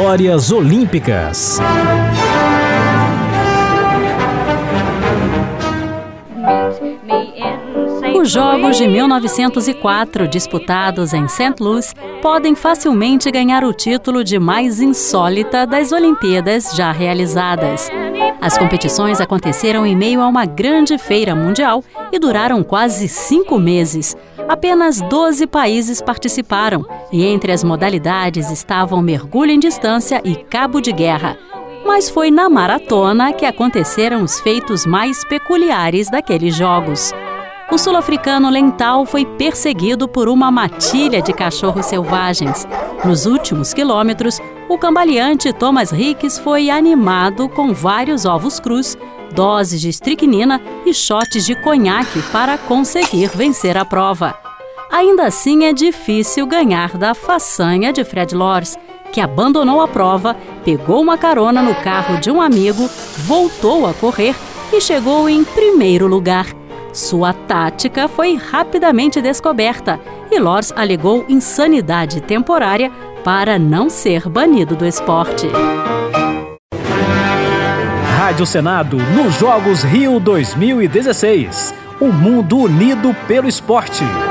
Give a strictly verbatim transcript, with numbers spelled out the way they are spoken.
Histórias Olímpicas. Os Jogos de mil novecentos e quatro, disputados em Saint Louis, podem facilmente ganhar o título de mais insólita das Olimpíadas já realizadas. As competições aconteceram em meio a uma grande feira mundial e duraram quase cinco meses. Apenas doze países participaram e entre as modalidades estavam mergulho em distância e cabo de guerra. Mas foi na maratona que aconteceram os feitos mais peculiares daqueles jogos. O sul-africano Lentau foi perseguido por uma matilha de cachorros selvagens. Nos últimos quilômetros, o cambaleante Thomas Ricks foi animado com vários ovos crus, doses de estricnina e shots de conhaque para conseguir vencer a prova. Ainda assim, é difícil ganhar da façanha de Fred Lors, que abandonou a prova, pegou uma carona no carro de um amigo, voltou a correr e chegou em primeiro lugar. Sua tática foi rapidamente descoberta e Lors alegou insanidade temporária para não ser banido do esporte. Rádio Senado nos Jogos Rio dois mil e dezesseis. O mundo unido pelo esporte.